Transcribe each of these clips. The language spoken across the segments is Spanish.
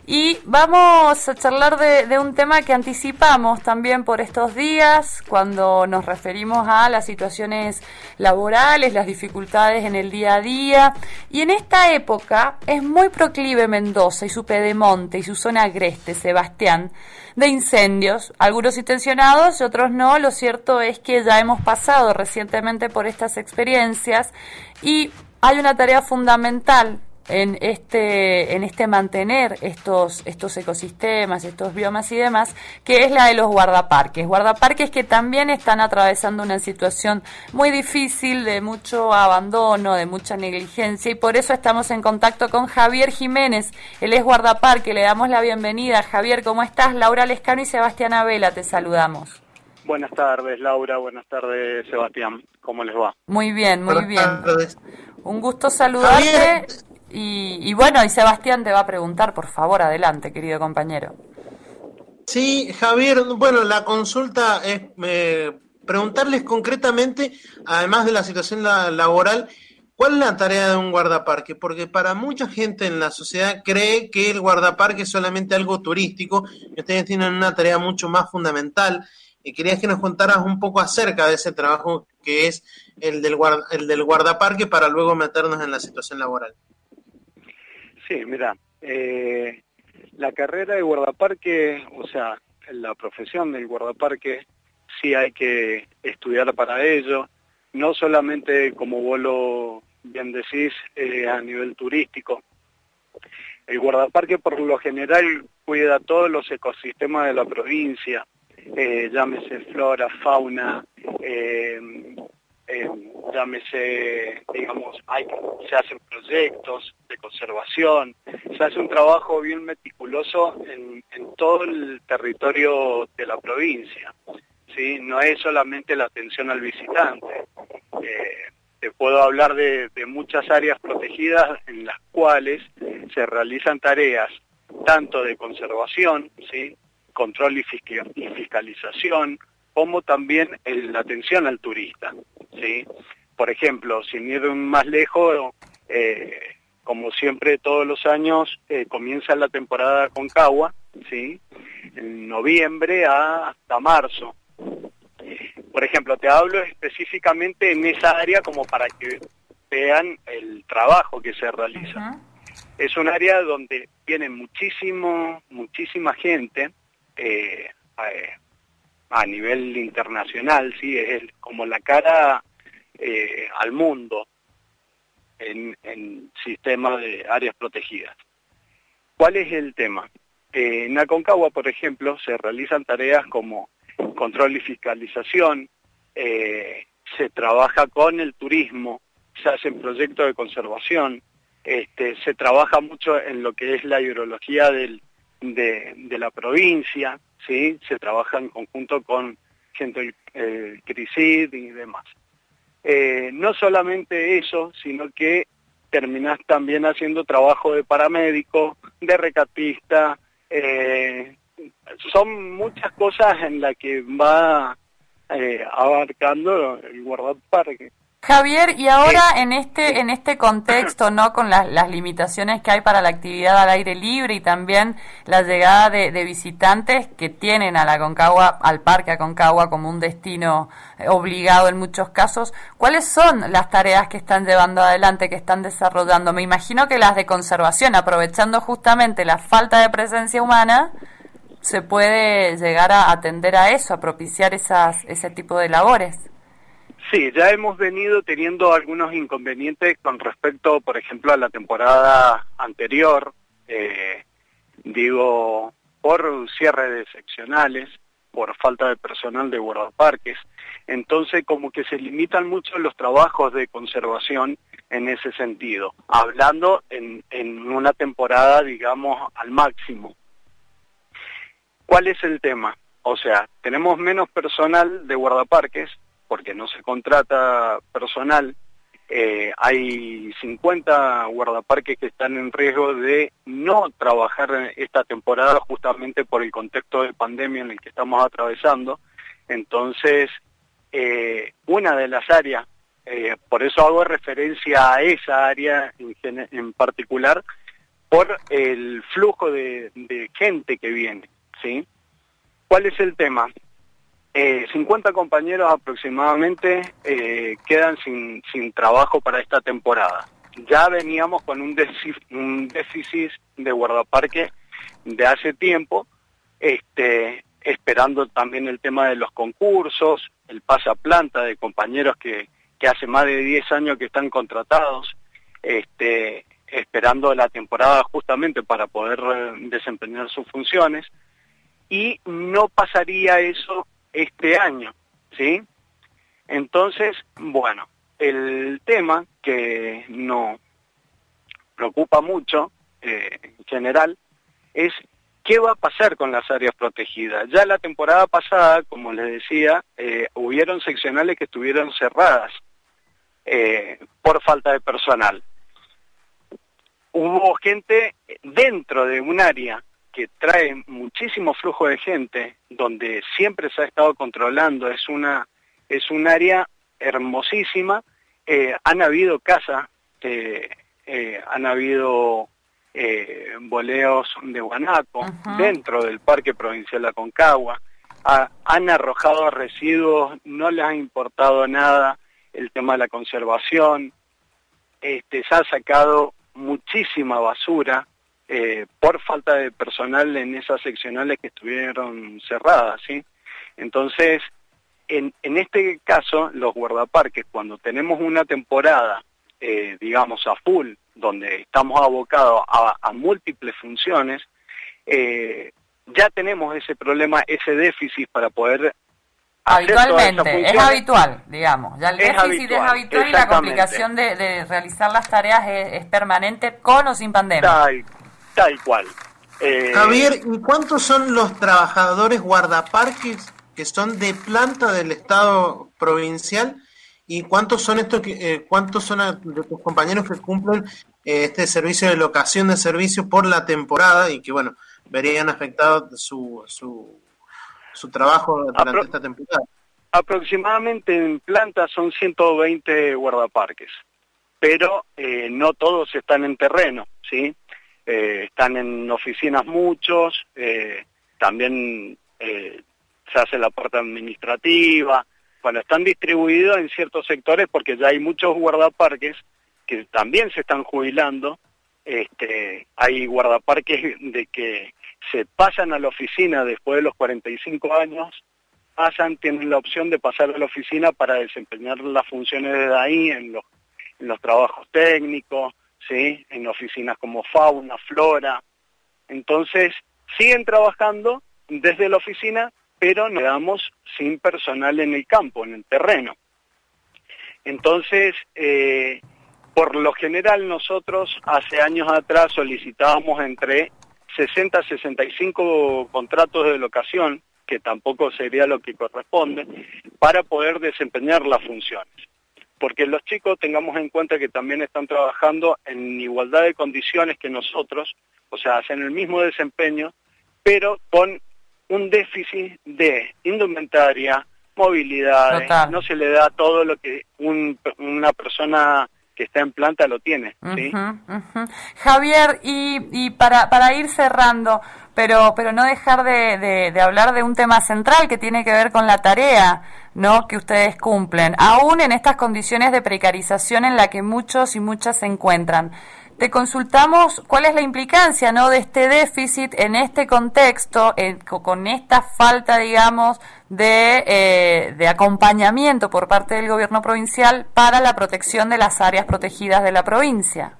Y vamos a charlar de un tema que anticipamos también por estos días, cuando nos referimos a las situaciones laborales, las dificultades en el día a día. Y en esta época es muy proclive Mendoza y su pedemonte y su zona agreste, Sebastián, de incendios, algunos intencionados y otros no. Lo cierto es que ya hemos pasado recientemente por estas experiencias y hay una tarea fundamental en este mantener estos ecosistemas, estos biomas y demás, que es la de los guardaparques que también están atravesando una situación muy difícil, de mucho abandono, de mucha negligencia, y por eso estamos en contacto con Javier Jiménez. Él es guardaparque. Le damos la bienvenida. Javier, ¿cómo estás? Laura Lescano y Sebastián Abela te saludamos. Buenas tardes, Laura. Buenas tardes, Sebastián. ¿Cómo les va? Muy bien, muy bien. Buenas tardes. Un gusto saludarte. Javier. Y bueno, y Sebastián te va a preguntar, por favor, adelante, querido compañero. Sí, Javier, bueno, la consulta es preguntarles concretamente, además de la situación laboral, ¿cuál es la tarea de un guardaparque? Porque para mucha gente en la sociedad cree que el guardaparque es solamente algo turístico y ustedes tienen una tarea mucho más fundamental. Y querías que nos contaras un poco acerca de ese trabajo que es el del guardaparque para luego meternos en la situación laboral. Sí, mira, la carrera de guardaparque, o sea, la profesión del guardaparque, sí hay que estudiar para ello, no solamente, como vos lo bien decís, a nivel turístico. El guardaparque por lo general cuida todos los ecosistemas de la provincia, llámese flora, fauna, llámese, digamos, se hacen proyectos de conservación, se hace un trabajo bien meticuloso en todo el territorio de la provincia, ¿sí? No es solamente la atención al visitante. Te puedo hablar de muchas áreas protegidas en las cuales se realizan tareas tanto de conservación, ¿sí? Control y fiscalización, como también la atención al turista, ¿sí? Por ejemplo, sin ir más lejos, como siempre todos los años, comienza la temporada Aconcagua, ¿sí? En noviembre hasta marzo. Por ejemplo, te hablo específicamente en esa área como para que vean el trabajo que se realiza. Es un área donde viene muchísima gente, a nivel internacional, sí, es como la cara al mundo en sistema de áreas protegidas. ¿Cuál es el tema? En Aconcagua, por ejemplo, se realizan tareas como control y fiscalización, se trabaja con el turismo, se hacen proyectos de conservación, se trabaja mucho en lo que es la hidrología de la provincia, ¿sí? Se trabaja en conjunto con gente del CRISID y demás. No solamente eso, sino que terminás también haciendo trabajo de paramédico, de rescatista, son muchas cosas en las que va abarcando el guardaparque. Javier, y ahora en este contexto, ¿no? Con las limitaciones que hay para la actividad al aire libre y también la llegada de visitantes que tienen a la Aconcagua, al Parque Aconcagua como un destino obligado en muchos casos, ¿cuáles son las tareas que están llevando adelante, que están desarrollando? Me imagino que las de conservación, aprovechando justamente la falta de presencia humana, se puede llegar a atender a eso, a propiciar ese tipo de labores. Sí, ya hemos venido teniendo algunos inconvenientes con respecto, por ejemplo, a la temporada anterior, digo, por cierre de seccionales, por falta de personal de guardaparques. Entonces, como que se limitan mucho los trabajos de conservación en ese sentido, hablando en una temporada, digamos, al máximo. ¿Cuál es el tema? O sea, tenemos menos personal de guardaparques, porque no se contrata personal, hay 50 guardaparques que están en riesgo de no trabajar esta temporada justamente por el contexto de pandemia en el que estamos atravesando. Entonces, una de las áreas, por eso hago referencia a esa área en particular, por el flujo de gente que viene, ¿sí? ¿Cuál es el tema? 50 compañeros aproximadamente quedan sin trabajo para esta temporada. Ya veníamos con un déficit de guardaparques de hace tiempo, esperando también el tema de los concursos, el pasaplanta de compañeros que hace más de 10 años que están contratados, esperando la temporada justamente para poder desempeñar sus funciones, y no pasaría eso este año, ¿sí? Entonces, bueno, el tema que nos preocupa mucho, en general, es qué va a pasar con las áreas protegidas. Ya la temporada pasada, como les decía, hubieron seccionales que estuvieron cerradas por falta de personal. Hubo gente dentro de un área que trae muchísimo flujo de gente, donde siempre se ha estado controlando, es un área hermosísima, han habido casas, han habido boleos de guanaco dentro del Parque Provincial Aconcagua, han arrojado residuos, no les ha importado nada el tema de la conservación, se ha sacado muchísima basura, por falta de personal en esas seccionales que estuvieron cerradas, ¿sí? Entonces, en este caso, los guardaparques, cuando tenemos una temporada, digamos, a full, donde estamos abocados a múltiples funciones, ya tenemos ese problema, ese déficit para poder habitualmente, es habitual, digamos, ya el déficit es habitual y la complicación de realizar las tareas es permanente, con o sin pandemia. Tal cual. Javier, ¿y cuántos son los trabajadores guardaparques que son de planta del Estado provincial? ¿Y cuántos son de tus compañeros que cumplen este servicio de locación de servicio por la temporada y que, bueno, verían afectado su trabajo durante esta temporada? Aproximadamente en planta son 120 guardaparques, pero no todos están en terreno, ¿sí? Están en oficinas muchos, también se hace la parte administrativa, bueno, están distribuidos en ciertos sectores porque ya hay muchos guardaparques que también se están jubilando, hay guardaparques de que se pasan a la oficina después de los 45 años, tienen la opción de pasar a la oficina para desempeñar las funciones desde ahí, en los trabajos técnicos, ¿sí? En oficinas como fauna, flora. Entonces, siguen trabajando desde la oficina, pero nos quedamos sin personal en el campo, en el terreno. Entonces, por lo general nosotros hace años atrás solicitábamos entre 60 a 65 contratos de locación, que tampoco sería lo que corresponde, para poder desempeñar las funciones. Porque los chicos tengamos en cuenta que también están trabajando en igualdad de condiciones que nosotros, o sea, hacen el mismo desempeño, pero con un déficit de indumentaria, movilidad, no se le da todo lo que una persona que está en planta lo tiene, ¿sí? Javier, y para ir cerrando, pero no dejar de hablar de un tema central que tiene que ver con la tarea, ¿no?, que ustedes cumplen, aún en estas condiciones de precarización en la que muchos y muchas se encuentran. Te consultamos cuál es la implicancia, ¿no?, de este déficit en este contexto, con esta falta, digamos, de acompañamiento por parte del gobierno provincial para la protección de las áreas protegidas de la provincia.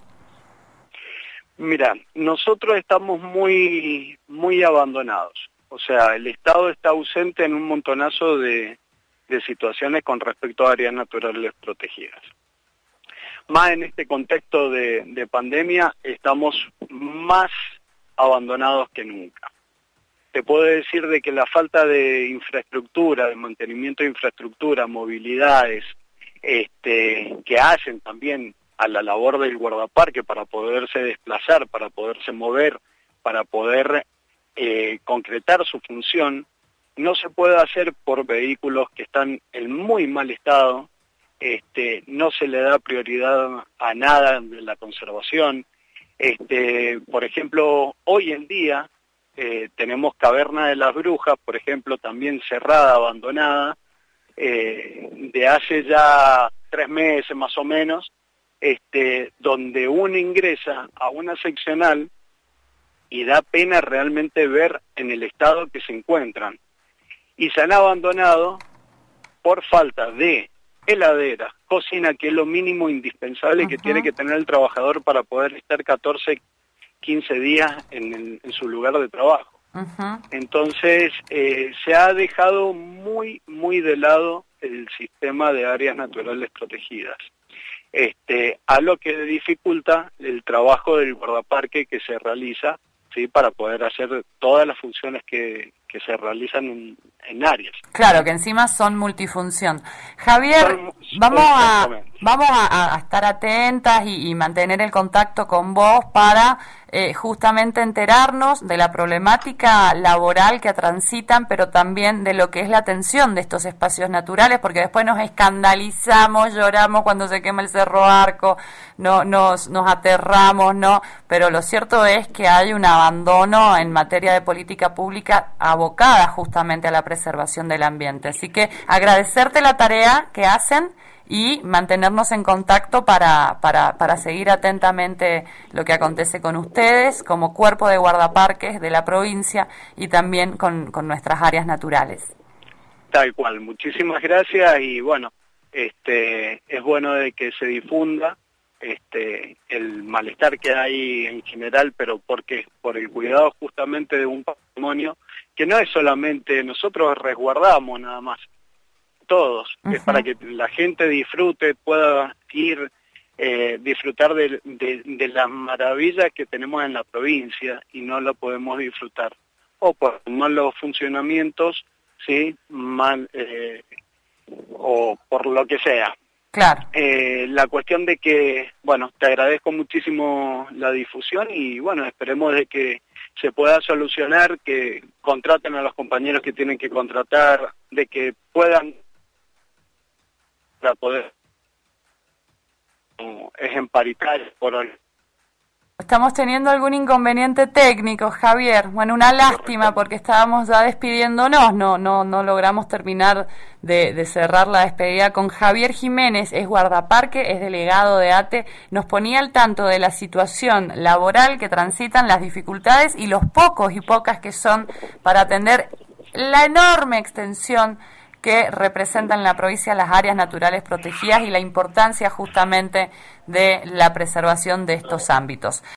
Mira, nosotros estamos muy abandonados. O sea, el Estado está ausente en un montonazo de situaciones con respecto a áreas naturales protegidas. Más en este contexto de pandemia, estamos más abandonados que nunca. Te puedo decir de que la falta de infraestructura, de mantenimiento de infraestructura, movilidades, que hacen también a la labor del guardaparque para poderse desplazar, para poderse mover, para poder concretar su función, no se puede hacer por vehículos que están en muy mal estado, no se le da prioridad a nada de la conservación, Por ejemplo, hoy en día tenemos Caverna de las Brujas, por ejemplo, también cerrada, abandonada, de hace ya 3 meses más o menos, donde uno ingresa a una seccional y da pena realmente ver en el estado que se encuentran. Y se han abandonado por falta de heladera, cocina, que es lo mínimo indispensable que tiene que tener el trabajador para poder estar 14, 15 días en su lugar de trabajo. Entonces, se ha dejado muy, muy de lado el sistema de áreas naturales protegidas, a lo que dificulta el trabajo del guardaparque que se realiza, ¿sí?, para poder hacer todas las funciones que se realizan en áreas. Claro, que encima son multifunción. Javier, vamos a estar atentas y mantener el contacto con vos para justamente enterarnos de la problemática laboral que transitan, pero también de lo que es la atención de estos espacios naturales, porque después nos escandalizamos, lloramos cuando se quema el Cerro Arco, nos aterramos, ¿no? Pero lo cierto es que hay un abandono en materia de política pública abocada justamente a la preservación del ambiente. Así que agradecerte la tarea que hacen y mantenernos en contacto para seguir atentamente lo que acontece con ustedes como cuerpo de guardaparques de la provincia y también con nuestras áreas naturales. Tal cual, muchísimas gracias y bueno, es bueno de que se difunda el malestar que hay en general, pero porque por el cuidado justamente de un patrimonio que no es solamente nosotros resguardamos nada más, todos, es para que la gente disfrute, pueda ir, disfrutar de las maravillas que tenemos en la provincia y no lo podemos disfrutar, o por malos funcionamientos, ¿sí?, mal, o por lo que sea. Claro. La cuestión de que, bueno, te agradezco muchísimo la difusión y bueno, esperemos de que se pueda solucionar, que contraten a los compañeros que tienen que contratar, de que puedan para poder ejemplarizar por hoy. Estamos teniendo algún inconveniente técnico, Javier. Bueno, una lástima porque estábamos ya despidiéndonos, no logramos terminar de cerrar la despedida con Javier Jiménez, es guardaparque, es delegado de ATE, nos ponía al tanto de la situación laboral que transitan, las dificultades y los pocos y pocas que son para atender la enorme extensión que representan en la provincia las áreas naturales protegidas y la importancia justamente de la preservación de estos ámbitos.